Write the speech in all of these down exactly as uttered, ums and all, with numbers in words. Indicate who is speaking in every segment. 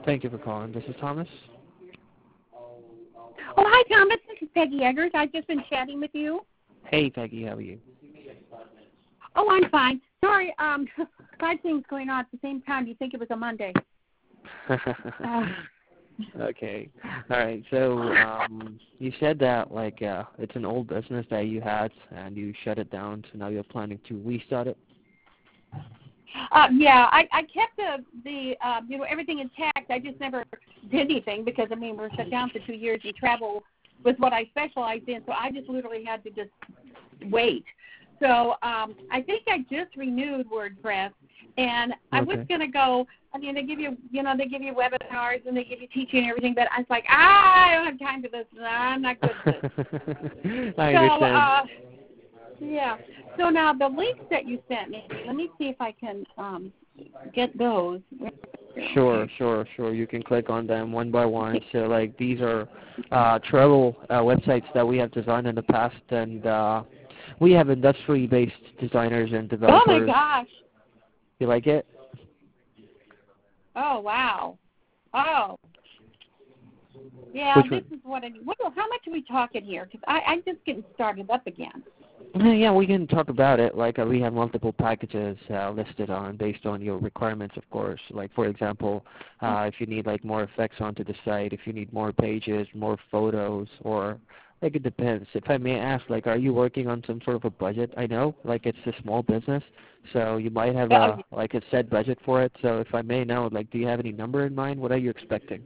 Speaker 1: Thank you for calling. This is Thomas.
Speaker 2: Oh, hi, Thomas. This is Peggy Eggers. I've just been chatting with you.
Speaker 1: Hey, Peggy. How are you?
Speaker 2: Oh, I'm fine. Sorry, um, five things going on at the same time. You think it was a Monday. uh,
Speaker 1: Okay. All right. So um, you said that, like, uh, it's an old business that you had, and you shut it down, so now you're planning to restart it?
Speaker 2: Uh, yeah, I, I kept the, the uh, you know, everything intact. I just never did anything because, I mean, we were shut down for two years and travel was what I specialized in, so I just literally had to just wait. So um, I think I just renewed WordPress, and I was
Speaker 1: Okay.
Speaker 2: going to go, I mean, they give you, you know, they give you webinars and they give you teaching and everything, but I was like, ah, I don't have time for this. I'm not good at this.
Speaker 1: I
Speaker 2: so,
Speaker 1: understand.
Speaker 2: uh, yeah. So now the links that you sent me, let me see if I can um, get those.
Speaker 1: Sure,
Speaker 2: Okay.
Speaker 1: sure, sure. You can click on them one by one. So, like, these are uh, travel uh, websites that we have designed in the past, and uh, we have industry-based designers and developers.
Speaker 2: Oh, my gosh.
Speaker 1: You like it?
Speaker 2: Oh, wow. Oh. Yeah,
Speaker 1: Which
Speaker 2: this
Speaker 1: one?
Speaker 2: is what I need. What, how much are we talking here? Because I'm just getting started up again.
Speaker 1: Yeah, we can talk about it. Like, uh, we have multiple packages uh, listed on based on your requirements, of course. Like, for example, uh, if you need like more effects onto the site, if you need more pages, more photos, or like it depends. If I may ask, like, are you working on some sort of a budget? I know, like, it's a small business, so you might have
Speaker 2: Oh,
Speaker 1: a like a set budget for it. So, if I may know, like, do you have any number in mind? What are you expecting?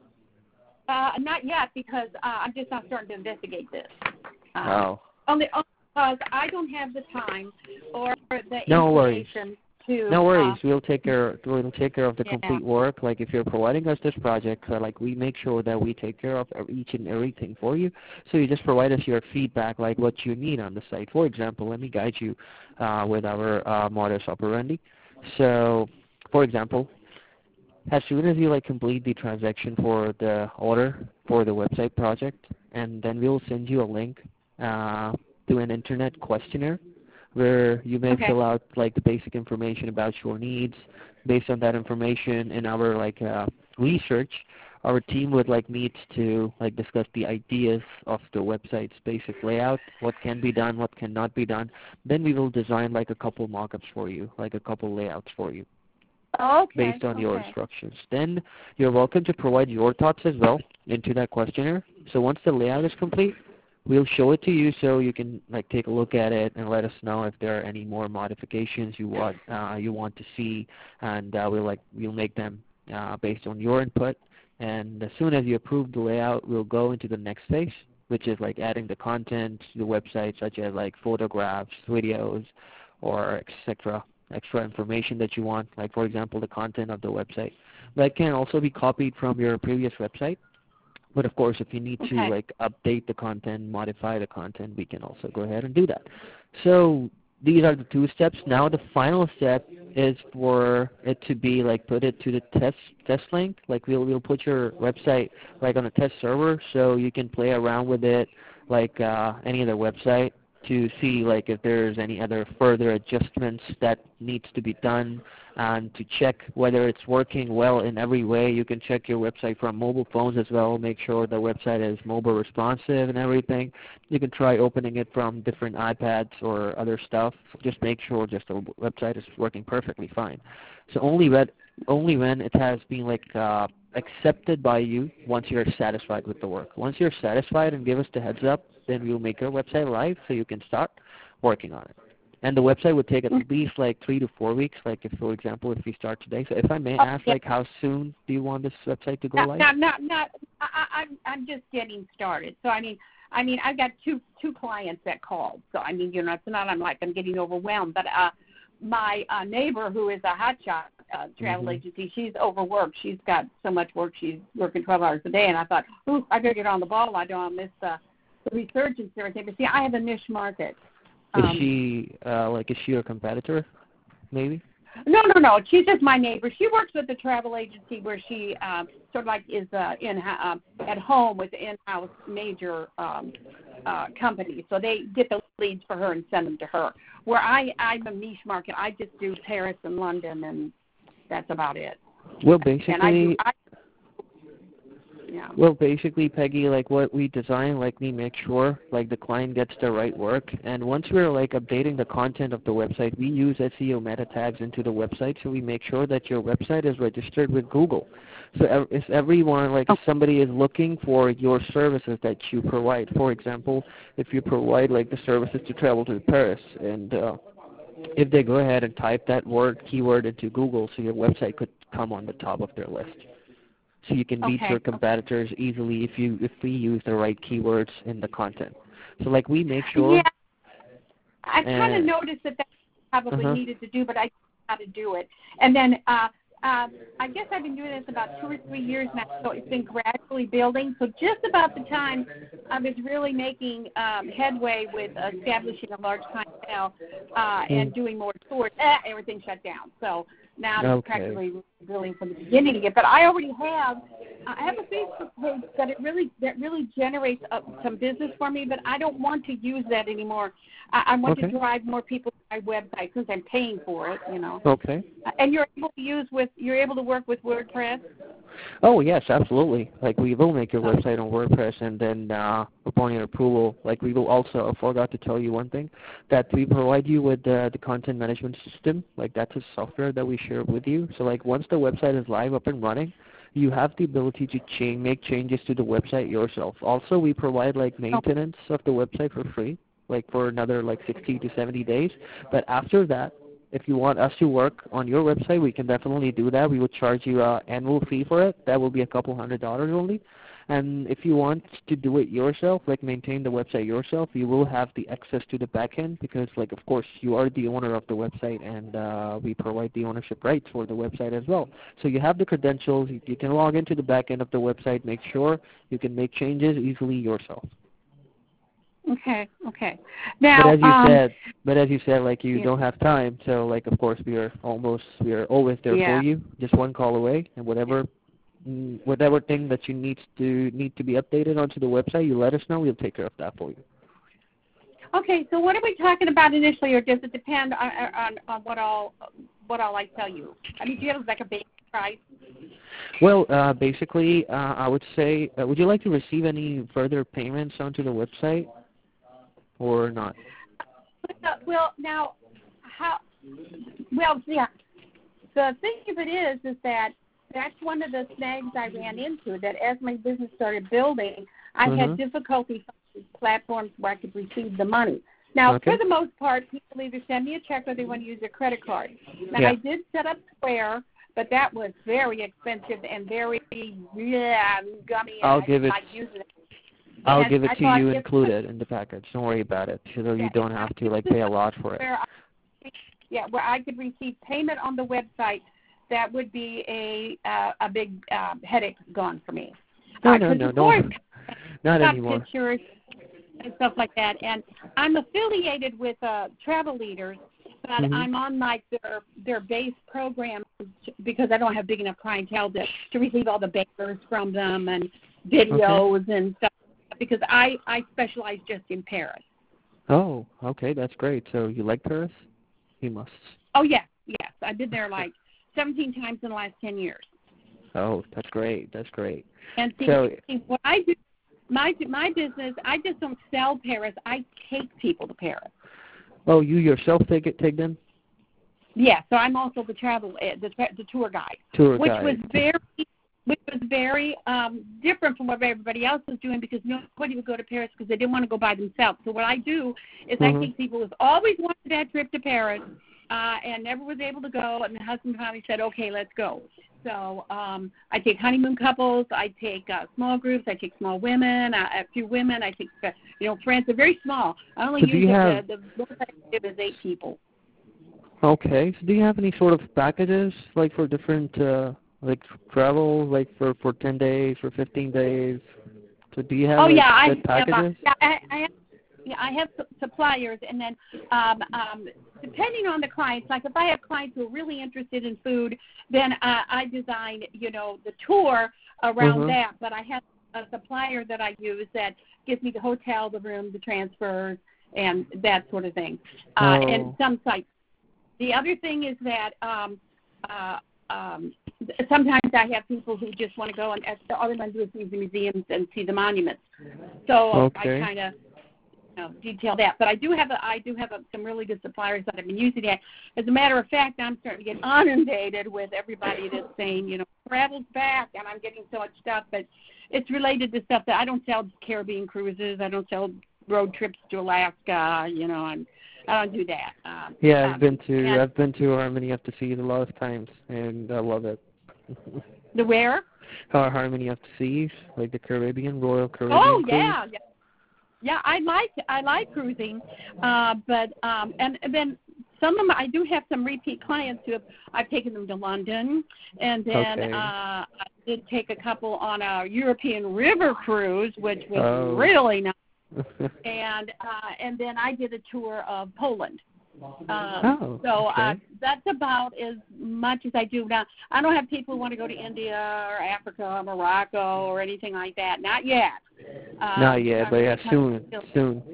Speaker 2: uh, not yet because uh, I'm just not starting to investigate this. Um,
Speaker 1: Oh.
Speaker 2: only, only because I don't have the time or the
Speaker 1: No worries.
Speaker 2: information to.
Speaker 1: No worries.
Speaker 2: Uh,
Speaker 1: We'll take care. We'll take care of the
Speaker 2: yeah.
Speaker 1: complete work. Like, if you're providing us this project, uh, like, we make sure that we take care of each and everything for you. So you just provide us your feedback, like what you need on the site. For example, let me guide you uh, with our uh, modus operandi. So, for example, as soon as you like complete the transaction for the order for the website project, and then we'll send you a link uh, to an internet questionnaire where you may
Speaker 2: Okay.
Speaker 1: fill out like the basic information about your needs. Based on that information in our like uh, research, our team would like meet to like discuss the ideas of the website's basic layout, what can be done, what cannot be done. Then we will design like a couple mock-ups for you, like a couple layouts for you
Speaker 2: Okay.
Speaker 1: based on
Speaker 2: Okay.
Speaker 1: your instructions. Then you're welcome to provide your thoughts as well into that questionnaire. So once the layout is complete, we'll show it to you so you can like take a look at it and let us know if there are any more modifications you want uh, you want to see, and uh, we'll like we'll make them uh, based on your input. And as soon as you approve the layout, we'll go into the next phase, which is like adding the content to the website, such as like photographs, videos, or et cetera extra information that you want, like for example the content of the website. That can also be copied from your previous website. But of course, if you need to
Speaker 2: Okay.
Speaker 1: like update the content, modify the content, we can also go ahead and do that. So these are the two steps. Now the final step is for it to be like put it to the test test link. Like we'll we'll put your website like on a test server so you can play around with it like uh, any other website to see like if there's any other further adjustments that needs to be done, and to check whether it's working well in every way. You can check your website from mobile phones as well, make sure the website is mobile responsive and everything. You can try opening it from different iPads or other stuff. Just make sure just the website is working perfectly fine. So only when, only when it has been like uh, accepted by you once you're satisfied with the work. Once you're satisfied and give us the heads up, then we'll make your website live so you can start working on it. And the website would take at least like three to four weeks, like if, for example, if we start today. So if I may
Speaker 2: Oh,
Speaker 1: ask,
Speaker 2: yeah.
Speaker 1: like how soon do you want this website to go
Speaker 2: Not,
Speaker 1: live?
Speaker 2: not, not, not. I, I, I'm, I'm just getting started. So I mean, I mean, I've got two, two clients that called. So I mean, you know, it's not. I'm like I'm getting overwhelmed. But uh, my uh, neighbor, who is a hotshot uh, travel
Speaker 1: Mm-hmm.
Speaker 2: agency, she's overworked. She's got so much work. She's working twelve hours a day. And I thought, ooh, I gotta get on the ball. I don't want to miss the, the resurgence and everything. But see, I have a niche market.
Speaker 1: Is
Speaker 2: Um,
Speaker 1: she uh, like is she your competitor? Maybe.
Speaker 2: No, no, no. She's just my neighbor. She works with a travel agency where she um, sort of like is uh, in uh, at home with in-house major um, uh, companies. So they get the leads for her and send them to her. Where I, I'm a niche market. I just do Paris and London, and that's about it.
Speaker 1: Well,
Speaker 2: And I do.
Speaker 1: basically,
Speaker 2: I,
Speaker 1: Well, basically, Peggy, like what we design, like we make sure like the client gets the right work. And once we're like updating the content of the website, we use S E O meta tags into the website, so we make sure that your website is registered with Google. So ev- if everyone, like if somebody is looking for your services that you provide, for example, if you provide like the services to travel to Paris, and uh, if they go ahead and type that word keyword into Google, so your website could come on the top of their list. So you can beat
Speaker 2: Okay.
Speaker 1: your competitors easily if you if we use the right keywords in the content. So like we make sure.
Speaker 2: Yeah, I kind of
Speaker 1: And,
Speaker 2: noticed that that probably
Speaker 1: uh-huh.
Speaker 2: needed to do, but I didn't know how to do it. And then uh, uh, I guess I've been doing this about two or three years now, so it's been gradually building. So just about the time I was really making um, headway with establishing a large clientele uh,
Speaker 1: Mm.
Speaker 2: and doing more tours, eh, everything shut down. So now I'm
Speaker 1: Okay.
Speaker 2: practically building from the beginning again. But I already have I have a Facebook page that it really that really generates uh, some business for me, but I don't want to use that anymore. I, I want
Speaker 1: Okay.
Speaker 2: to drive more people to my website since I'm paying for it, you know.
Speaker 1: Okay.
Speaker 2: And you're able to use with you're able to work with WordPress.
Speaker 1: Oh yes, absolutely. Like we will make your website on WordPress, and then uh, upon your approval, like we will also. I forgot to tell you one thing, that we provide you with uh, the content management system. Like that's a software that we share with you. So like once the website is live, up and running, you have the ability to change, make changes to the website yourself. Also, we provide like maintenance of the website for free, like for another like sixty to seventy days. But after that, if you want us to work on your website, we can definitely do that. We will charge you an annual fee for it. That will be a couple hundred dollars only. And if you want to do it yourself, like maintain the website yourself, you will have the access to the backend because, like, of course, you are the owner of the website, and uh, we provide the ownership rights for the website as well. So you have the credentials. You, you can log into the backend of the website, make sure you can make changes easily yourself.
Speaker 2: Okay, okay. Now,
Speaker 1: But as you
Speaker 2: um,
Speaker 1: said, but as you said, like you
Speaker 2: yeah,
Speaker 1: don't have time, so like of course we are almost we are always there for
Speaker 2: yeah.
Speaker 1: you, just one call away, and whatever mm, whatever thing that you need to need to be updated onto the website, you let us know. We'll take care of that for you.
Speaker 2: Okay, so what are we talking about initially, or does it depend on on, on what all what all I tell you? I mean, do you have like a base price?
Speaker 1: Well, uh, basically, uh, I would say, uh, would you like to receive any further payments onto the website, or not?
Speaker 2: Well, now, how? Well, yeah. The thing of it is, is that that's one of the snags I ran into. That as my business started building, I
Speaker 1: Mm-hmm.
Speaker 2: had difficulty finding platforms where I could receive the money. Now,
Speaker 1: Okay.
Speaker 2: for the most part, people either send me a check or they want to use their credit card. Now,
Speaker 1: Yeah.
Speaker 2: I did set up Square, but that was very expensive and very yeah, gummy, and
Speaker 1: I'll
Speaker 2: I
Speaker 1: give
Speaker 2: didn't
Speaker 1: it.
Speaker 2: like using it.
Speaker 1: I'll
Speaker 2: And
Speaker 1: give it
Speaker 2: I
Speaker 1: to
Speaker 2: thought
Speaker 1: you
Speaker 2: if
Speaker 1: included in the package. Don't worry about it, so
Speaker 2: yeah,
Speaker 1: you
Speaker 2: if
Speaker 1: don't
Speaker 2: I
Speaker 1: have to
Speaker 2: use
Speaker 1: like
Speaker 2: this
Speaker 1: pay a lot for it.
Speaker 2: where I, yeah, where I could receive payment on the website, that would be a uh, a big uh, headache gone for me.
Speaker 1: No,
Speaker 2: Uh,
Speaker 1: no,
Speaker 2: 'cause
Speaker 1: no,
Speaker 2: of
Speaker 1: no,
Speaker 2: course,
Speaker 1: not
Speaker 2: got
Speaker 1: anymore.
Speaker 2: pictures and stuff like that, and I'm affiliated with uh, Travel Leaders, but
Speaker 1: Mm-hmm.
Speaker 2: I'm on like their their base program because I don't have big enough clientele to to receive all the banners from them and videos
Speaker 1: Okay.
Speaker 2: and stuff because I I specialize just in Paris.
Speaker 1: Oh, okay, that's great. So you like Paris? You must.
Speaker 2: Oh yes, yes, I've been there like seventeen times in the last ten years.
Speaker 1: Oh, that's great. That's great.
Speaker 2: And see,
Speaker 1: So,
Speaker 2: see, what I do, my my business, I just don't sell Paris. I take people to Paris.
Speaker 1: oh, you yourself take it, take them?
Speaker 2: Yeah, so I'm also the travel, uh, the the tour guide,
Speaker 1: Tour
Speaker 2: which
Speaker 1: guide.
Speaker 2: was very, which was very um, different from what everybody else was doing because nobody would go to Paris because they didn't want to go by themselves. So what I do is
Speaker 1: Mm-hmm.
Speaker 2: I take people who've always wanted that trip to Paris uh, and never was able to go, and the husband finally said, "Okay, let's go." So um, I take honeymoon couples, I take uh, small groups, I take small women, uh, a few women, I take uh, you know friends. They're very small. I only
Speaker 1: So do
Speaker 2: use
Speaker 1: you
Speaker 2: the
Speaker 1: have,
Speaker 2: the, the most I give is eight people.
Speaker 1: okay, so do you have any sort of packages, like for different, uh, like travel, like for, for ten days, for fifteen days? So do you have
Speaker 2: Oh
Speaker 1: like
Speaker 2: yeah, I
Speaker 1: set
Speaker 2: have. Uh,
Speaker 1: packages?
Speaker 2: yeah, I, I have. Yeah, I have su- suppliers, and then um, um, depending on the clients, like if I have clients who are really interested in food, then uh, I design, you know, the tour around
Speaker 1: Mm-hmm.
Speaker 2: that. But I have a supplier that I use that gives me the hotel, the room, the transfers, and that sort of thing. Uh,
Speaker 1: Oh.
Speaker 2: and some sites. The other thing is that um, uh, um, sometimes I have people who just want to go and all they want to do is see the museums and see the monuments. So
Speaker 1: Okay.
Speaker 2: I kind of you know, detail that. But I do have a, I do have a, some really good suppliers that I've been using that. As a matter of fact, I'm starting to get inundated with everybody that's saying, you know, travel's back, and I'm getting so much stuff. But it's related to stuff that I don't sell Caribbean cruises. I don't sell road trips to Alaska. You know, I'm, I don't do that. Um,
Speaker 1: Yeah, I've
Speaker 2: um,
Speaker 1: been to
Speaker 2: and
Speaker 1: I've been to Harmony of the Seas a lot of times, and I love it.
Speaker 2: the where?
Speaker 1: Har- Harmony of the Seas, like the Caribbean, Royal Caribbean
Speaker 2: Oh
Speaker 1: Cruise.
Speaker 2: yeah, yeah. Yeah, I like I like cruising, uh, but um, and, and then some of them I do have some repeat clients who have I've taken them to London, and then
Speaker 1: Okay.
Speaker 2: uh, I did take a couple on a European river cruise, which was
Speaker 1: Oh.
Speaker 2: really nice, and uh, and then I did a tour of Poland. Um,
Speaker 1: Oh,
Speaker 2: so uh,
Speaker 1: okay.
Speaker 2: that's about as much as I do now. I don't have people who want to go to India or Africa or Morocco or anything like that. Not yet. Um,
Speaker 1: Not yet,
Speaker 2: I'm
Speaker 1: but yeah,
Speaker 2: really
Speaker 1: soon,
Speaker 2: still-
Speaker 1: soon.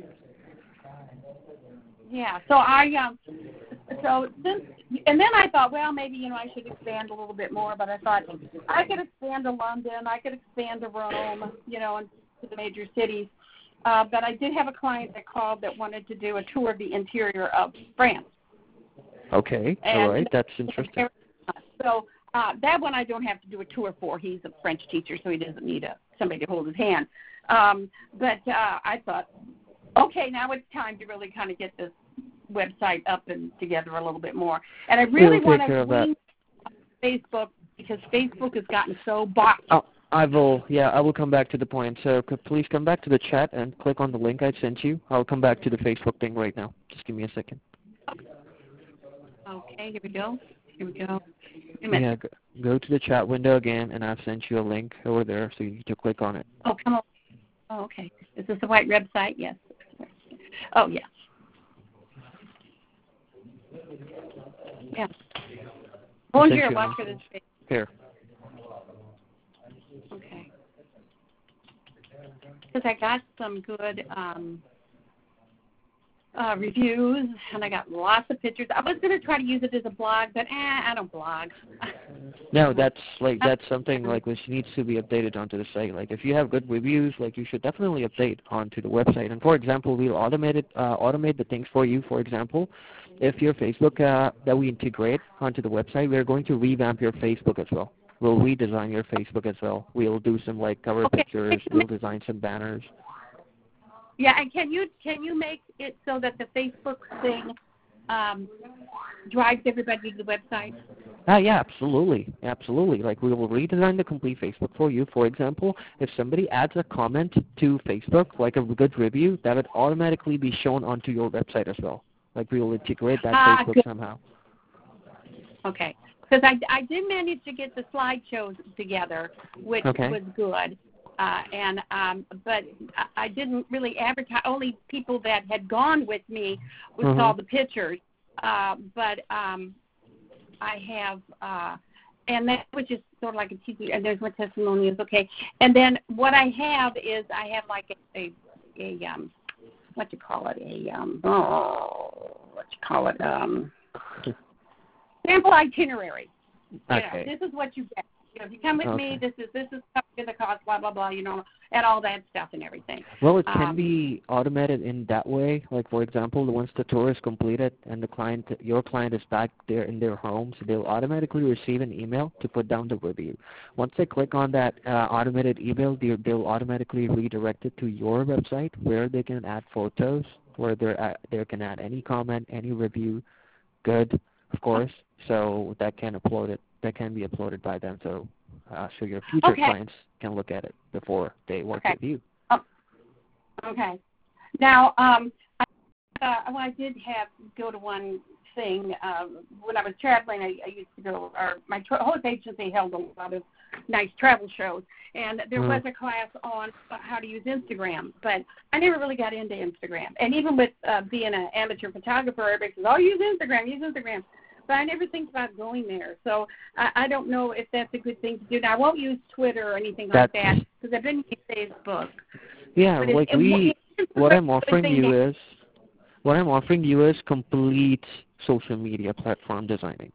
Speaker 2: Yeah. So I um, so since and then I thought, well, maybe you know I should expand a little bit more. But I thought I could expand to London, I could expand to Rome, you know, and to the major cities. Uh, but I did have a client that called that wanted to do a tour of the interior of France.
Speaker 1: Okay,
Speaker 2: And
Speaker 1: all right, that's interesting.
Speaker 2: So uh, that one I don't have to do a tour for. He's a French teacher, so he doesn't need a, somebody to hold his hand. Um, but uh, I thought, okay, now it's time to really kind of get this website up and together a little bit more. And I really
Speaker 1: We'll
Speaker 2: want
Speaker 1: take care
Speaker 2: to
Speaker 1: of that.
Speaker 2: wing Facebook because Facebook has gotten so boxed.
Speaker 1: Oh, I will, yeah, I will come back to the point. So could please come back to the chat and click on the link I sent you. I'll come back to the Facebook thing right now. Just give me a second.
Speaker 2: Okay, here we go. Here we go.
Speaker 1: Yeah, go, go to the chat window again, and I've sent you a link over there, so you need to click on it.
Speaker 2: Oh, come on. Oh, okay. Is this the white website? Yes. Oh, yeah. Yeah. Oh,
Speaker 1: sent
Speaker 2: here,
Speaker 1: you a
Speaker 2: watch
Speaker 1: link.
Speaker 2: for this page.
Speaker 1: Here.
Speaker 2: Okay. Because I got some good um, uh, reviews, and I got lots of pictures. I was going to try to use it as a blog, but eh, I don't blog.
Speaker 1: No, that's like that's something like which needs to be updated onto the site. Like if you have good reviews, like you should definitely update onto the website. And for example, we'll automate it, uh, automate the things for you. For example, if your Facebook uh, that we integrate onto the website, we're going to revamp your Facebook as well. We'll redesign your Facebook as well. We'll do some like cover
Speaker 2: Okay.
Speaker 1: pictures. We'll design some banners.
Speaker 2: Yeah, and can you can you make it so that the Facebook thing um, drives everybody to the website?
Speaker 1: Ah, yeah, absolutely, absolutely. Like we will redesign the complete Facebook for you. For example, if somebody adds a comment to Facebook, like a good review, that would automatically be shown onto your website as well. Like we will integrate that
Speaker 2: Ah,
Speaker 1: Facebook
Speaker 2: good.
Speaker 1: somehow.
Speaker 2: Okay, because I, I did manage to get the slideshows together, which
Speaker 1: Okay.
Speaker 2: was good. Uh, and um, but I, I didn't really advertise. Only people that had gone with me would
Speaker 1: Mhm.
Speaker 2: saw the pictures. Uh, but um, I have, uh, and that was just sort of like a teacher. And there's my testimonials. Okay. And then what I have is I have like a a, a um, what you call it a um, oh, what you call it um, sample itinerary. You
Speaker 1: Okay.
Speaker 2: know, this is what you get. You know, if you come with
Speaker 1: Okay.
Speaker 2: me, this is this is the cost, blah blah blah. You know, and all that stuff and everything.
Speaker 1: Well, it can
Speaker 2: Um,
Speaker 1: be automated in that way. Like for example, once the tour is completed and the client, your client is back there in their home, so they'll automatically receive an email to put down the review. Once they click on that uh, automated email, they'll, they'll automatically redirect it to your website where they can add photos, where they they can add any comment, any review, good, of course. So that can upload it. That can be uploaded by them. So uh, so your future
Speaker 2: Okay.
Speaker 1: clients can look at it before they work
Speaker 2: Okay.
Speaker 1: with you.
Speaker 2: Oh, okay. Now, um, I, uh, well, I did have go to one thing um, when I was traveling. I, I used to go, or my tra- whole agency held a lot of nice travel shows, and there
Speaker 1: Mm.
Speaker 2: was a class on how to use Instagram, but I never really got into Instagram. And even with uh, being an amateur photographer, everybody says, "Oh, use Instagram, use Instagram." But I never think about going there, so I, I don't know if that's a good thing to do. Now, I won't use Twitter or anything like
Speaker 1: That's,
Speaker 2: that because I've been using Facebook.
Speaker 1: yeah,
Speaker 2: But it-
Speaker 1: like
Speaker 2: it-
Speaker 1: we,
Speaker 2: it's
Speaker 1: what I'm
Speaker 2: a
Speaker 1: offering
Speaker 2: thing
Speaker 1: you
Speaker 2: that-
Speaker 1: is, what I'm offering you is complete social media platform designing.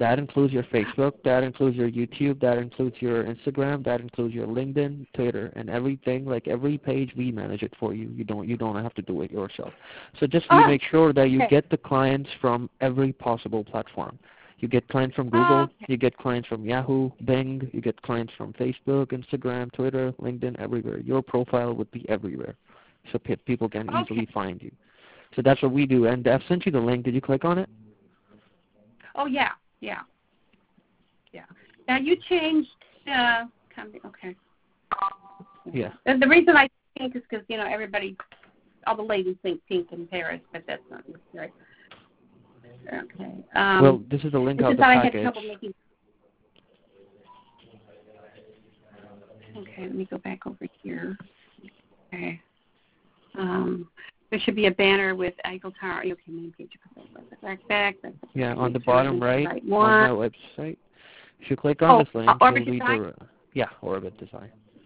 Speaker 1: That includes your Facebook, that includes your YouTube, that includes your Instagram, that includes your LinkedIn, Twitter, and everything. Like every page, we manage it for you. You don't you don't have to do it yourself. So just we
Speaker 2: Oh,
Speaker 1: make sure that you
Speaker 2: okay.
Speaker 1: get the clients from every possible platform. You get clients from Google,
Speaker 2: Oh, okay.
Speaker 1: you get clients from Yahoo, Bing, you get clients from Facebook, Instagram, Twitter, LinkedIn, everywhere. Your profile would be everywhere, so pe- people can
Speaker 2: Okay.
Speaker 1: easily find you. So that's what we do. And I've sent you the link. Did you click on it?
Speaker 2: Oh, yeah, yeah, yeah. Now you changed. Uh, okay.
Speaker 1: Yeah.
Speaker 2: And the reason I think is because you know everybody, all the ladies think pink in Paris, but that's not right. Okay. Um,
Speaker 1: well, this is the link of the
Speaker 2: I
Speaker 1: package.
Speaker 2: had trouble making. Okay, let me go back over here. Okay. Um, there should be a banner with Eiffel Tower. Okay, main page. Back, back. That's
Speaker 1: Yeah, on the
Speaker 2: sure
Speaker 1: bottom right,
Speaker 2: right
Speaker 1: on that website. If you click on
Speaker 2: oh,
Speaker 1: this link,
Speaker 2: uh,
Speaker 1: you'll
Speaker 2: Orbit
Speaker 1: be
Speaker 2: Design?
Speaker 1: the yeah, Orbit Design.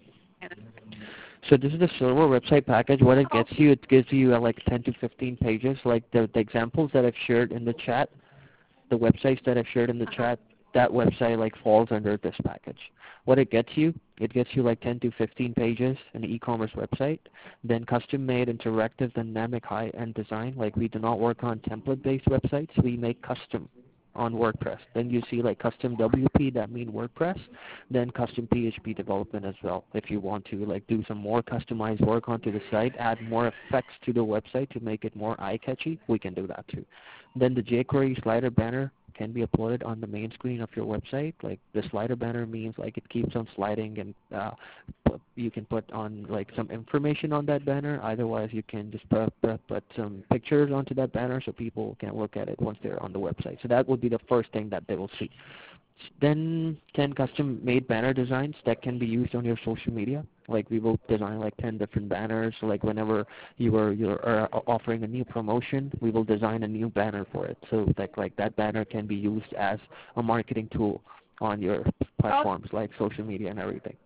Speaker 1: So this is the silver website package. What it gets you, it gives you uh, like ten to fifteen pages. Like the, the examples that I've shared in the chat, the websites that I've shared in the
Speaker 2: uh-huh.
Speaker 1: chat, that website like falls under this package. What it gets you, it gets you like ten to fifteen pages, an e-commerce website, then custom-made, interactive, dynamic, high-end design. Like we do not work on template-based websites. We make custom on WordPress. Then you see like custom W P, that mean WordPress, then custom P H P development as well. If you want to like do some more customized work onto the site, add more effects to the website to make it more eye-catchy, we can do that too. Then the jQuery slider banner can be uploaded on the main screen of your website. Like the slider banner means like it keeps on sliding, and uh, you can put on like some information on that banner. Otherwise, you can just put, put, put some pictures onto that banner so people can look at it once they're on the website. So that would be the first thing that they will see. Then ten custom-made banner designs that can be used on your social media. Like we will design like ten different banners. So like whenever you are you're uh, offering a new promotion, we will design a new banner for it. So that like that banner can be used as a marketing tool on your platforms like social media and everything.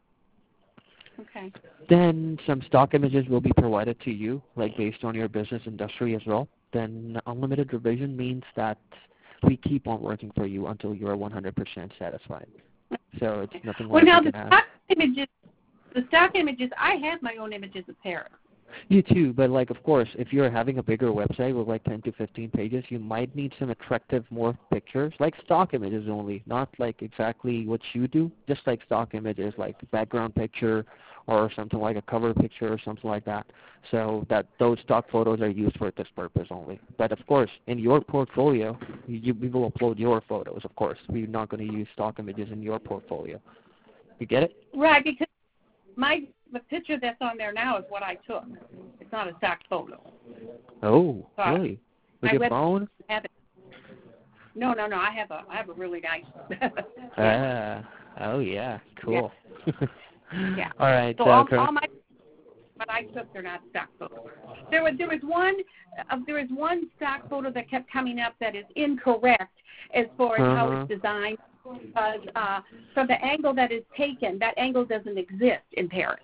Speaker 2: Okay.
Speaker 1: Then some stock images will be provided to you, like based on your business industry as well. Then unlimited revision means that we keep on working for you until you're one hundred percent satisfied. So it's nothing
Speaker 2: well,
Speaker 1: like
Speaker 2: now
Speaker 1: you
Speaker 2: the
Speaker 1: can
Speaker 2: stock
Speaker 1: ask.
Speaker 2: images, the stock images, I have my own images of Paris.
Speaker 1: You too, but like of course, if you're having a bigger website with like ten to fifteen pages, you might need some attractive more pictures, like stock images only, not like exactly what you do, just like stock images, like background picture or something like a cover picture or something like that. So that those stock photos are used for this purpose only. But of course, in your portfolio, you, we will upload your photos. Of course, we're not going to use stock images in your portfolio. You get it?
Speaker 2: Right, because my the picture that's on there now is what I took. It's not a stock photo.
Speaker 1: Oh,
Speaker 2: So
Speaker 1: really? With
Speaker 2: my
Speaker 1: your
Speaker 2: web-
Speaker 1: phone?
Speaker 2: Have it. No, no, no. I have a I have a really nice.
Speaker 1: Ah, oh yeah, cool.
Speaker 2: Yeah. yeah.
Speaker 1: All right.
Speaker 2: So
Speaker 1: Uh,
Speaker 2: all,
Speaker 1: Chris.
Speaker 2: all my but I took they're not stock photos. There was there was one uh, there was one stock photo that kept coming up that is incorrect as far as
Speaker 1: uh-huh.
Speaker 2: how it's designed. Because uh, from the angle that is taken, that angle doesn't exist in Paris.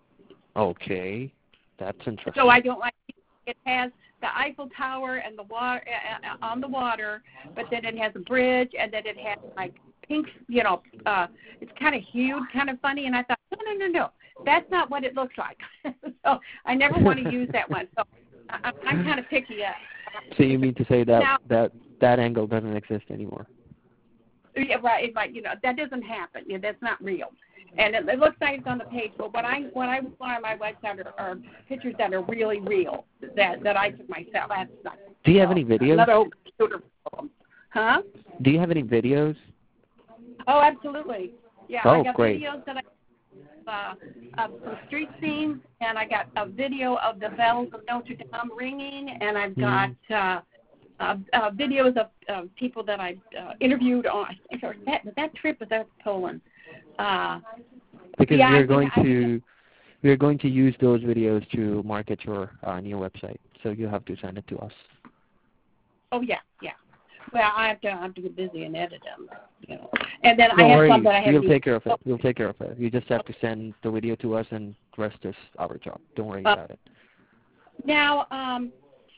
Speaker 1: Okay, that's interesting.
Speaker 2: So I don't like it has the Eiffel Tower and the water uh, on the water, but then it has a bridge, and then it has like pink, you know, uh, it's kind of hued, kind of funny. And I thought, no, no, no, no, that's not what it looks like. So I never want to use that one. So I, I'm kind of picky. Uh,
Speaker 1: so you mean to say that
Speaker 2: now,
Speaker 1: that that angle doesn't exist anymore?
Speaker 2: Yeah, right. It might, you know, that doesn't happen. Yeah, that's not real. And it, it looks like it's on the page, but what I what I want on my website are, are pictures that are really real, that that I took myself. That's not,
Speaker 1: Do you have any videos?
Speaker 2: Another computer problem. Huh?
Speaker 1: Do you have any videos?
Speaker 2: Oh, absolutely. Yeah,
Speaker 1: oh,
Speaker 2: I got
Speaker 1: great.
Speaker 2: videos that I uh, of some street scenes, and I got a video of the bells of Notre Dame ringing, and I've got. Mm. Uh, Uh, uh, videos of uh, people that I uh, interviewed on that that trip was out to Poland. Uh,
Speaker 1: because
Speaker 2: yeah,
Speaker 1: we're
Speaker 2: I
Speaker 1: going
Speaker 2: think,
Speaker 1: to
Speaker 2: think
Speaker 1: we're going to use those videos to market your uh, new website. So you have to send it to us.
Speaker 2: Oh yeah, yeah. Well, I have to I have to get busy and edit them, you know. And then
Speaker 1: Don't
Speaker 2: I have
Speaker 1: worry,
Speaker 2: some that I have.
Speaker 1: we'll take care of it. We'll take care of it. You just have to send the video to us, and the rest is our job. Don't worry
Speaker 2: uh,
Speaker 1: about it.
Speaker 2: Now, um,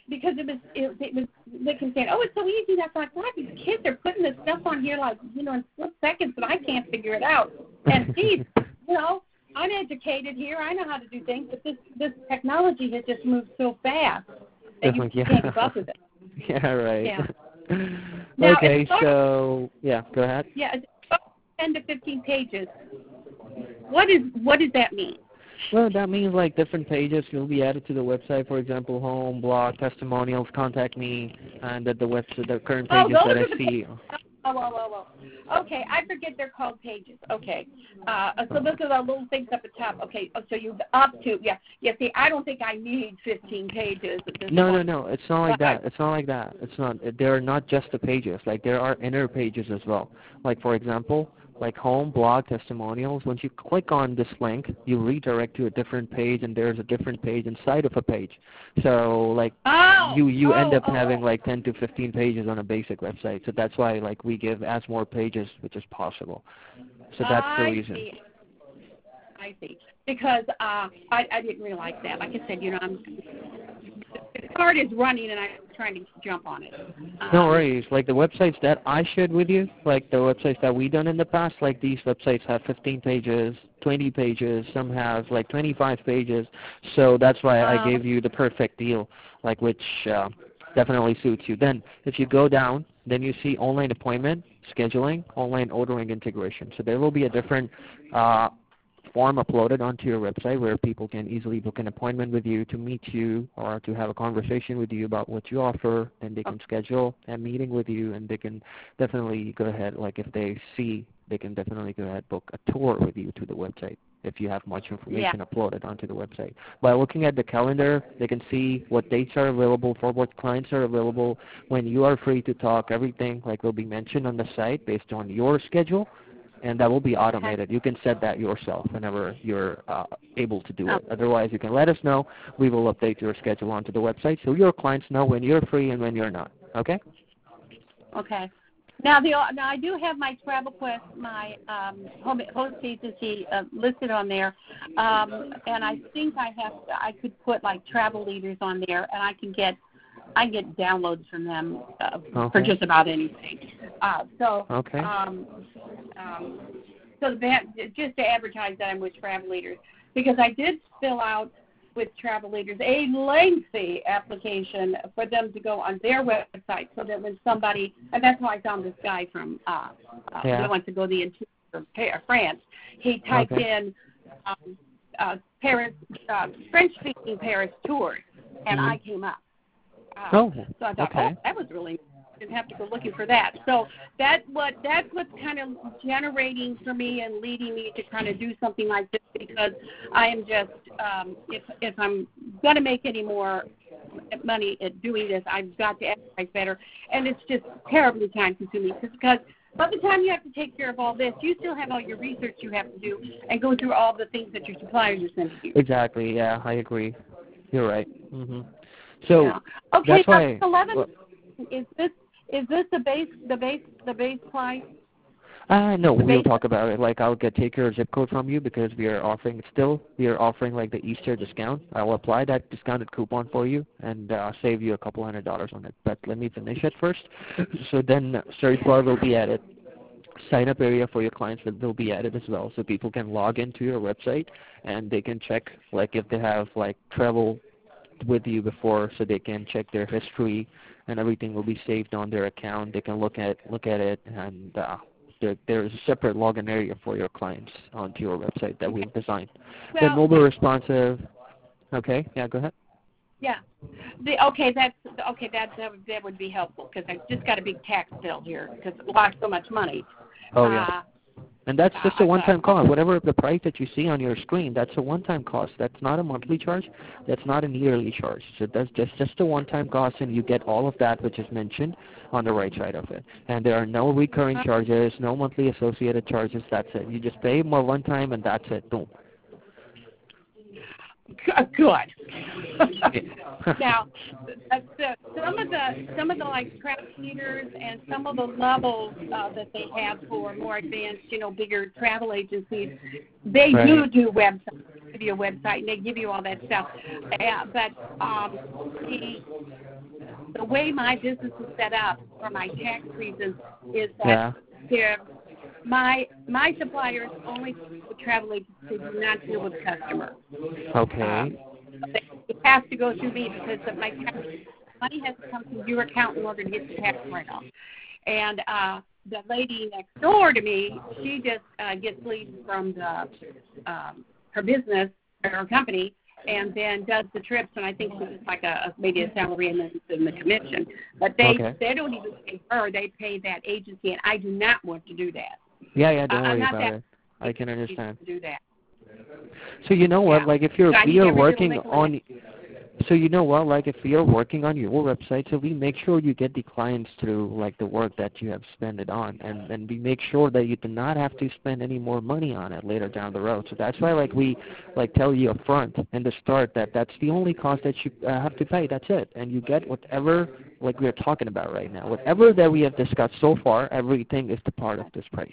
Speaker 2: because it was, it, it was, they can say, oh, it's so easy. That's like, God, these kids are putting this stuff on here like, you know, in split seconds, and I can't figure it out. And geez, you know, I'm educated here. I know how to do things, but this this technology has just moved so fast that you
Speaker 1: yeah.
Speaker 2: can't keep up with it.
Speaker 1: Yeah, right.
Speaker 2: Yeah. Now,
Speaker 1: okay,
Speaker 2: it's
Speaker 1: so yeah, go ahead.
Speaker 2: Yeah, it's ten to fifteen pages. What is what does that mean?
Speaker 1: Well, that means like different pages will be added to the website. For example, home, blog, testimonials, contact me, and the, the website, the current
Speaker 2: Oh,
Speaker 1: pages
Speaker 2: those
Speaker 1: that
Speaker 2: are
Speaker 1: I
Speaker 2: the
Speaker 1: see.
Speaker 2: Oh, whoa, whoa, whoa. Okay, I forget they're called pages. Okay, uh, so those are the little things up at the top. Okay, oh, so you up to yeah, yeah. See, I don't think I need fifteen pages at this
Speaker 1: No,
Speaker 2: point.
Speaker 1: no, no. It's not like that. It's not like that. It's not. There are not just the pages. Like there are inner pages as well. Like for example, like home, blog, testimonials. Once you click on this link, you redirect to a different page, and there's a different page inside of a page. So like
Speaker 2: oh,
Speaker 1: you you
Speaker 2: oh,
Speaker 1: end up
Speaker 2: oh,
Speaker 1: having
Speaker 2: oh.
Speaker 1: like ten to fifteen pages on a basic website. So that's why like we give as more pages which is possible. So that's the
Speaker 2: I
Speaker 1: reason.
Speaker 2: See. I see. Because uh, I, I didn't realize that. Like I said, you know, I'm, the card is running, and I'm trying to jump on it. Um,
Speaker 1: No worries. Like the websites that I shared with you, like the websites that we done in the past, like these websites have fifteen pages, twenty pages, some have like twenty-five pages. So that's why I
Speaker 2: um,
Speaker 1: gave you the perfect deal, like which uh, definitely suits you. Then if you go down, then you see online appointment, scheduling, online ordering integration. So there will be a different uh, form uploaded onto your website where people can easily book an appointment with you to meet you or to have a conversation with you about what you offer. Then they can schedule a meeting with you, and they can definitely go ahead, like if they see, they can definitely go ahead book a tour with you to the website if you have much information
Speaker 2: yeah.
Speaker 1: uploaded onto the website. By looking at the calendar, they can see what dates are available for what clients are available, when you are free to talk, everything like will be mentioned on the site based on your schedule. And that will be automated. You can set that yourself whenever you're uh, able to do
Speaker 2: Oh.
Speaker 1: it. Otherwise, you can let us know. We will update your schedule onto the website so your clients know when you're free and when you're not. Okay?
Speaker 2: Okay. Now, the now I do have my Travel Quest, my um, home, host agency uh, listed on there, um, and I think I have I could put like travel leaders on there, and I can get I can get downloads from them uh,
Speaker 1: okay.
Speaker 2: for just about anything. Uh, so,
Speaker 1: okay.
Speaker 2: um, um, so that, just to advertise that I'm with Travel Leaders, because I did fill out with Travel Leaders a lengthy application for them to go on their website, so that when somebody, and that's how I found this guy from uh, uh,
Speaker 1: yeah.
Speaker 2: who went to go the interior of France. He typed
Speaker 1: okay.
Speaker 2: in um, uh, Paris, uh, French-speaking Paris tours, and
Speaker 1: mm-hmm.
Speaker 2: I came up. Uh,
Speaker 1: oh,
Speaker 2: so I thought,
Speaker 1: okay.
Speaker 2: oh, that was really nice. Didn't have to go looking for that. So that what that's what's kind of generating for me and leading me to kind of do something like this, because I am just um, if if I'm going to make any more money at doing this, I've got to advertise better, and it's just terribly time consuming because by the time you have to take care of all this, you still have all your research you have to do and go through all the things that your suppliers are sending you.
Speaker 1: Exactly. Yeah, I agree. You're right. Mm-hmm. So
Speaker 2: yeah. Okay,
Speaker 1: that's why.
Speaker 2: eleven.
Speaker 1: Well,
Speaker 2: is this is this the base the base the base price?
Speaker 1: Uh, no,
Speaker 2: The
Speaker 1: we'll
Speaker 2: base-
Speaker 1: talk about it. Like, I'll get take your zip code from you because we are offering still. We are offering like the Easter discount. I'll apply that discounted coupon for you and uh, save you a couple hundred dollars on it. But let me finish it first. So then, search bar will be added. Sign up area for your clients will, will be added as well, so people can log into your website and they can check like if they have like travel with you before, so they can check their history and everything will be saved on their account. They can look at look at it and. Uh, There, there's a separate login area for your clients onto your website that we've designed.
Speaker 2: Well,
Speaker 1: They're mobile responsive. Okay, yeah, go ahead.
Speaker 2: Yeah. The, okay, that's okay. That that would, that would be helpful because I've just got a big tax bill here because it lost so much money.
Speaker 1: Oh yeah.
Speaker 2: Uh,
Speaker 1: And that's just
Speaker 2: uh,
Speaker 1: a one-time cost. Whatever the price that you see on your screen, that's a one-time cost. That's not a monthly charge. That's not a yearly charge. So that's just, just a one-time cost, and you get all of that which is mentioned on the right side of it. And there are no recurring charges, no monthly associated charges. That's it. You just pay more one time, and that's it. Boom.
Speaker 2: Good. Now, uh, the, some of the some of the like travel leaders and some of the levels uh, that they have for more advanced, you know, bigger travel agencies, they
Speaker 1: right.
Speaker 2: do do websites. Give you a website and they give you all that stuff. Uh, but um, the the way my business is set up for my tax reasons is that
Speaker 1: Yeah.
Speaker 2: they're my my suppliers only with travel agencies do not deal with customers.
Speaker 1: Okay.
Speaker 2: Um, it has to go through me because of my tax, money has to come through your account in order to get the tax write-off. And uh, the lady next door to me, she just uh, gets leads from the um, her business or her company, and then does the trips. And I think it's like a maybe a salary and then, then the commission. But they
Speaker 1: okay.
Speaker 2: they don't even pay her; they pay that agency, and I do not want to do that.
Speaker 1: Yeah, yeah. Don't
Speaker 2: uh,
Speaker 1: worry
Speaker 2: I'm not
Speaker 1: about
Speaker 2: that
Speaker 1: it. I can understand.
Speaker 2: To do that.
Speaker 1: So you know what?
Speaker 2: Yeah.
Speaker 1: Like if you're
Speaker 2: So I
Speaker 1: we
Speaker 2: need
Speaker 1: are
Speaker 2: every little
Speaker 1: working
Speaker 2: nickel in
Speaker 1: on. So you know what? Like if you're working on your website, so we make sure you get the clients through like the work that you have spent it on, and and we make sure that you do not have to spend any more money on it later down the road. So that's why like we like tell you up front in the start that that's the only cost that you uh, have to pay. That's it, and you get whatever like we're talking about right now. Whatever that we have discussed so far, everything is the part of this price.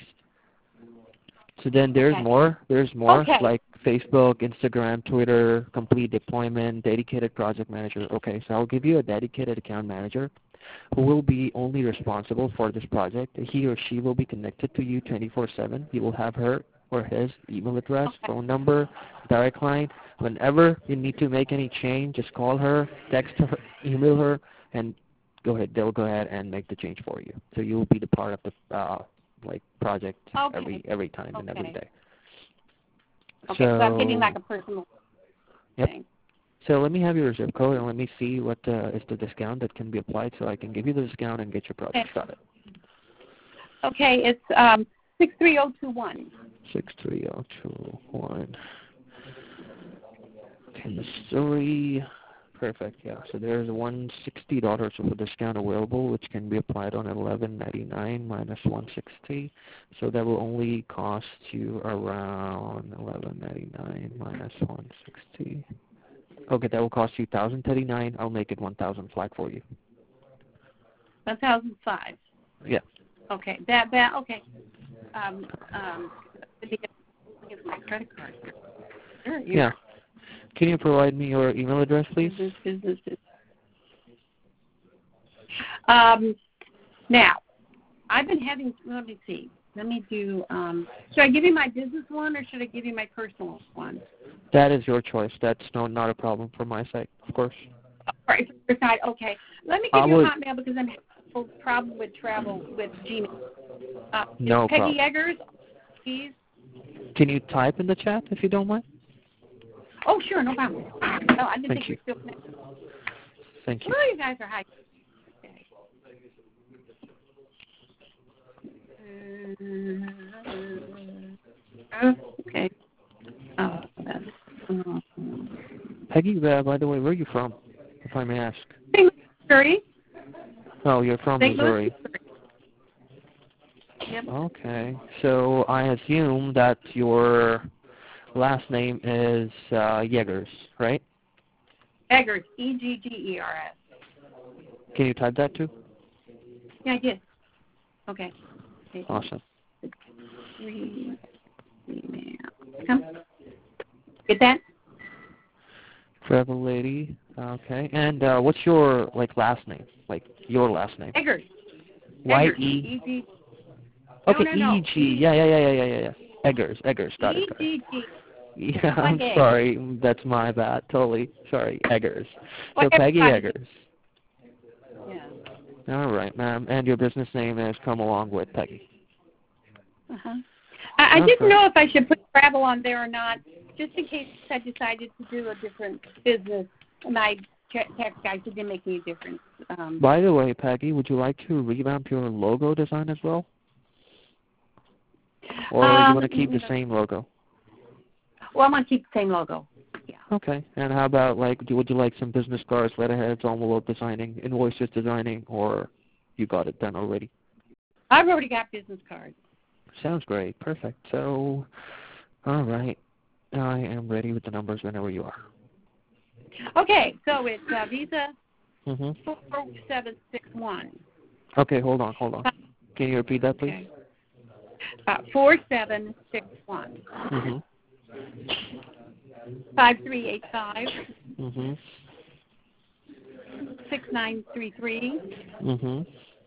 Speaker 1: So then there's
Speaker 2: Okay.
Speaker 1: more. There's more
Speaker 2: Okay.
Speaker 1: like Facebook, Instagram, Twitter, complete deployment, dedicated project manager. Okay, so I'll give you a dedicated account manager who will be only responsible for this project. He or she will be connected to you twenty-four seven. You will have her or his email address,
Speaker 2: Okay.
Speaker 1: phone number, direct line. Whenever you need to make any change, just call her, text her, email her, and go ahead. They'll go ahead and make the change for you. So you'll be the part of the uh, like project
Speaker 2: Okay.
Speaker 1: every every time
Speaker 2: Okay.
Speaker 1: and every day.
Speaker 2: Okay, so, so I'm getting like a personal
Speaker 1: yep.
Speaker 2: thing.
Speaker 1: So let me have your zip code and let me see what uh, is the discount that can be applied so I can give you the discount and get your project
Speaker 2: Okay.
Speaker 1: started.
Speaker 2: Okay, it's um six three zero two one.
Speaker 1: Six three zero two one. Okay, Missouri. Perfect. Yeah. So there's one sixty dollars of a discount available, which can be applied on eleven ninety nine minus one sixty. So that will only cost you around eleven ninety nine minus one sixty. Okay, that will cost you thousand thirty nine. I'll make it one thousand flat for you.
Speaker 2: One thousand five.
Speaker 1: Yeah.
Speaker 2: Okay, that that okay. Um um. Let me get, let me get my credit card. Sure. You
Speaker 1: Yeah. Can you provide me your email address, please?
Speaker 2: Business, business, business. Um, now, I've been having, let me see. Let me do, um, should I give you my business one or should I give you my personal one?
Speaker 1: That is your choice. That's no, not a problem from my side, of course.
Speaker 2: All right, your side, okay. Let me give
Speaker 1: I
Speaker 2: you
Speaker 1: would,
Speaker 2: a Hotmail because I'm having a problem with travel with Gmail. Uh,
Speaker 1: no
Speaker 2: Peggy
Speaker 1: problem.
Speaker 2: Eggers, please.
Speaker 1: Can you type in the chat if you don't mind?
Speaker 2: Oh, sure, no problem. Oh, I didn't
Speaker 1: Thank
Speaker 2: think
Speaker 1: you.
Speaker 2: you were still connected.
Speaker 1: Thank you.
Speaker 2: Well, you guys are high. Okay. Okay. Oh, that's, uh,
Speaker 1: Peggy, uh, by the way, where are you from, if I may ask?
Speaker 2: Saint Louis, Missouri.
Speaker 1: Oh, you're from
Speaker 2: Saint Louis,
Speaker 1: Missouri.
Speaker 2: Yep.
Speaker 1: Okay. So I assume that your last name is uh, Yeagers, right?
Speaker 2: Eggers, E G G E R S.
Speaker 1: Can you type that too?
Speaker 2: Yeah, I did. Okay.
Speaker 1: Awesome.
Speaker 2: Come. Get that?
Speaker 1: Travel lady. Okay. And uh, what's your like last name? Like your last name?
Speaker 2: Eggers.
Speaker 1: Y
Speaker 2: Eggers.
Speaker 1: E.
Speaker 2: E G.
Speaker 1: Okay.
Speaker 2: No, no, no.
Speaker 1: E G. Yeah, yeah, yeah, yeah, yeah, yeah. yeah. Eggers. Eggers. Got it.
Speaker 2: E
Speaker 1: Got it.
Speaker 2: G G.
Speaker 1: Yeah, I'm
Speaker 2: Like
Speaker 1: sorry. That's my bad. Totally. Sorry. Eggers. So
Speaker 2: What
Speaker 1: Peggy
Speaker 2: everybody
Speaker 1: Eggers.
Speaker 2: Yeah.
Speaker 1: All right, ma'am. And your business name is Come Along with Peggy.
Speaker 2: Uh-huh. I, I
Speaker 1: Okay.
Speaker 2: didn't know if I should put travel on there or not, just in case I decided to do a different business. My tax guys, it didn't make any difference. Um,
Speaker 1: By the way, Peggy, would you like to revamp your logo design as well? Or do
Speaker 2: um,
Speaker 1: you want to keep the same logo?
Speaker 2: Well, I'm going to keep the same logo. Yeah.
Speaker 1: Okay. And how about, like, do, would you like some business cards, letterheads, envelope designing, invoices designing, or you got it done already?
Speaker 2: I've already got business cards.
Speaker 1: Sounds great. Perfect. So, all right. I am ready with the numbers whenever you are.
Speaker 2: Okay, so it's uh, Visa
Speaker 1: Mm-hmm.
Speaker 2: four seven six one.
Speaker 1: Okay, hold on, hold on. Can you repeat that, please?
Speaker 2: Okay. Uh, four seven six one.
Speaker 1: Mm-hmm.
Speaker 2: Five three eight five.
Speaker 1: Mm-hmm.
Speaker 2: Six nine three three.
Speaker 1: Mm-hmm.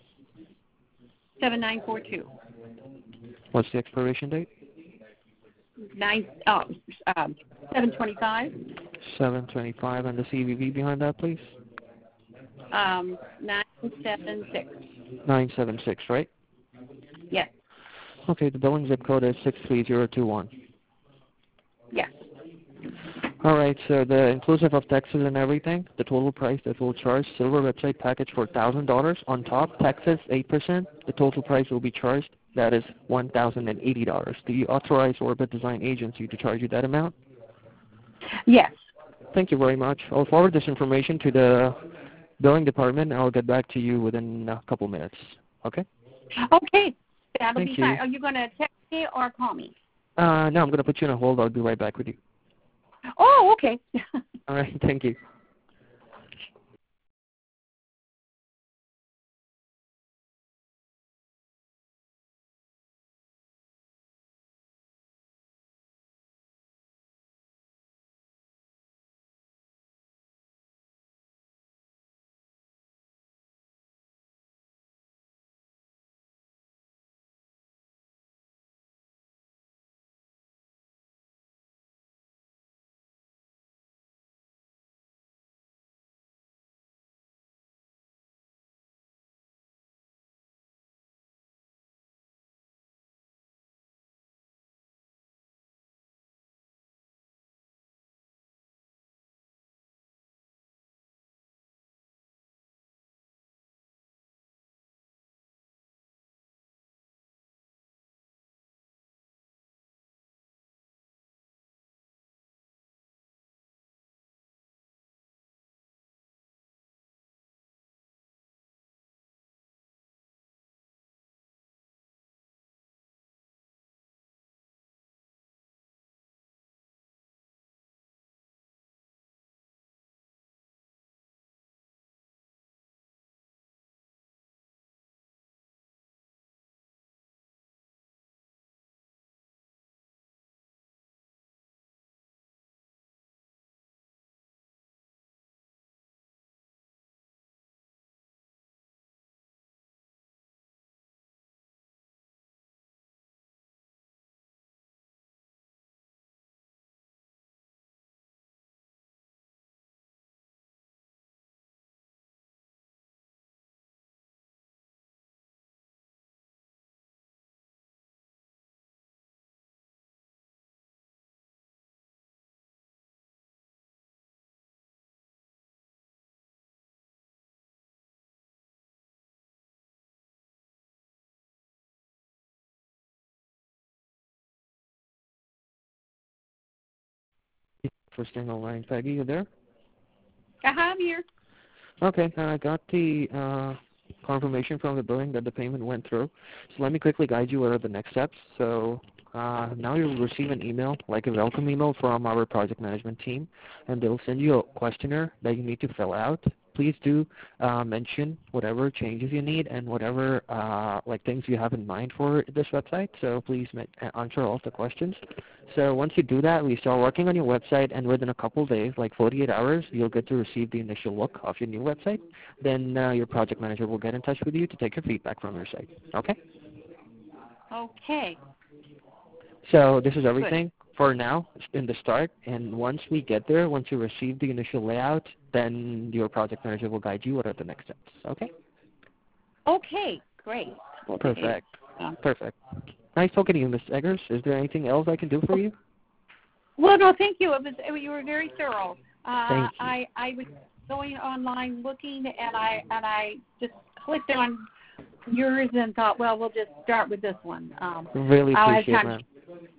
Speaker 2: Seven nine four two.
Speaker 1: What's the expiration date?
Speaker 2: Nine. Oh, um, seven twenty five.
Speaker 1: seven twenty-five, and the C V V behind that, please?
Speaker 2: Um, nine seven six.
Speaker 1: nine seven six, right?
Speaker 2: Yes.
Speaker 1: Okay, the billing zip code is six three zero two one.
Speaker 2: Yes.
Speaker 1: All right, so the inclusive of taxes and everything, the total price that we'll charge, silver website package for one thousand dollars. On top, taxes eight percent. The total price will be charged. That is one thousand eighty dollars. Do you authorize Orbit Design Agency to charge you that amount?
Speaker 2: Yes.
Speaker 1: Thank you very much. I'll forward this information to the billing department, and I'll get back to you within a couple minutes. Okay?
Speaker 2: Okay. That'll
Speaker 1: Thank
Speaker 2: be
Speaker 1: you.
Speaker 2: fine. Are you going to text me or call me?
Speaker 1: Uh, no, I'm going to put you on a hold. I'll be right back with you.
Speaker 2: Oh, okay.
Speaker 1: All right, thank you. For staying online. Peggy, you there?
Speaker 2: I have here.
Speaker 1: Okay, I got the uh, confirmation from the billing that the payment went through. So let me quickly guide you what are the next steps. So uh, now you'll receive an email, like a welcome email from our project management team, and they'll send you a questionnaire that you need to fill out. Please do uh, mention whatever changes you need and whatever uh, like things you have in mind for this website. So please answer all of the questions. So once you do that, we start working on your website, and within a couple days, like forty-eight hours, you'll get to receive the initial look of your new website. Then uh, your project manager will get in touch with you to take your feedback from your site. Okay?
Speaker 2: Okay.
Speaker 1: So this is everything for now in the start, and once we get there, once you receive the initial layout, then your project manager will guide you what are the next steps. Okay?
Speaker 2: Okay. Great.
Speaker 1: Perfect.
Speaker 2: Uh,
Speaker 1: Perfect. Nice talking to you, Miz Eggers. Is there anything else I can do for you?
Speaker 2: Well, no, thank you. It was you were very thorough. Uh,
Speaker 1: Thank you.
Speaker 2: I I was going online looking, and I and I just clicked on yours and thought, well, we'll just start with this one. Um,
Speaker 1: Really
Speaker 2: I'll have
Speaker 1: appreciate it,
Speaker 2: time.
Speaker 1: man.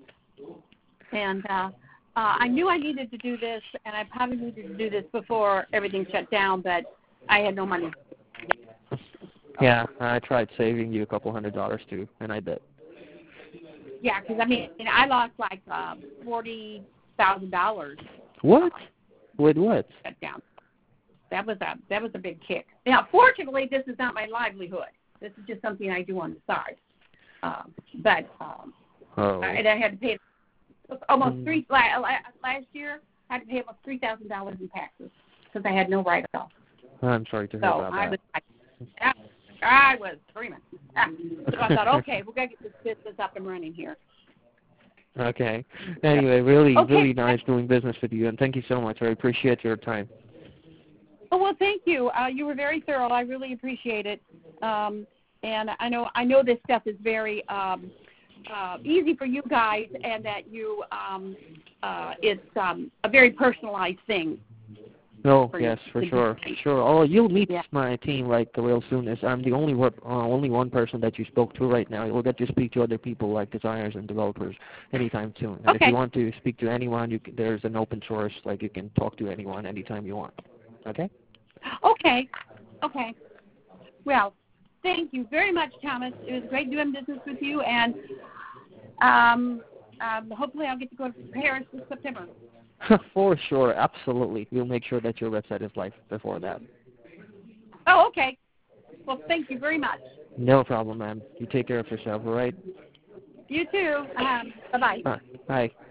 Speaker 2: And uh, uh, I knew I needed to do this, and I probably needed to do this before everything shut down, but I had no money.
Speaker 1: Yeah, I tried saving you a couple hundred dollars too, and I did.
Speaker 2: Yeah, because I mean, I lost like uh, forty thousand dollars.
Speaker 1: What? With what?
Speaker 2: Shut down. That was a that was a big kick. Now, fortunately, this is not my livelihood. This is just something I do on the side. Um, but um,
Speaker 1: oh.
Speaker 2: I, and I had to pay almost
Speaker 1: Mm.
Speaker 2: three last year. I had to pay almost three thousand dollars in taxes because I had no write-off.
Speaker 1: I'm sorry to hear
Speaker 2: So
Speaker 1: about
Speaker 2: I
Speaker 1: that.
Speaker 2: was, I, I was screaming. Ah. So I thought, okay, we've got to get this business up and running here.
Speaker 1: Okay. Anyway, really,
Speaker 2: Okay.
Speaker 1: really nice doing business with you, and thank you so much. I appreciate your time.
Speaker 2: Oh, well, thank you. Uh, you were very thorough. I really appreciate it. Um, and I know I know this stuff is very um, uh, easy for you guys, and that you um, uh, it's um, a very personalized thing.
Speaker 1: No,
Speaker 2: for
Speaker 1: yes,
Speaker 2: you
Speaker 1: for
Speaker 2: to
Speaker 1: sure,
Speaker 2: do.
Speaker 1: sure. Oh, you'll meet
Speaker 2: Yeah.
Speaker 1: my team like real soon. As I'm the only one, uh, only one person that you spoke to right now. You'll get to speak to other people like designers and developers anytime soon. And if
Speaker 2: Okay.
Speaker 1: you want to speak to anyone, you can, there's an open source, like you can talk to anyone anytime you want. Okay.
Speaker 2: Okay. Okay. Well, thank you very much, Thomas. It was great doing business with you, and um, um, hopefully I'll get to go to Paris this September.
Speaker 1: For sure, absolutely. We'll make sure that your website is live before that.
Speaker 2: Oh, okay. Well, thank you very much.
Speaker 1: No problem, ma'am. You take care of yourself, all right?
Speaker 2: You too. Um, bye-bye.
Speaker 1: Bye. Bye.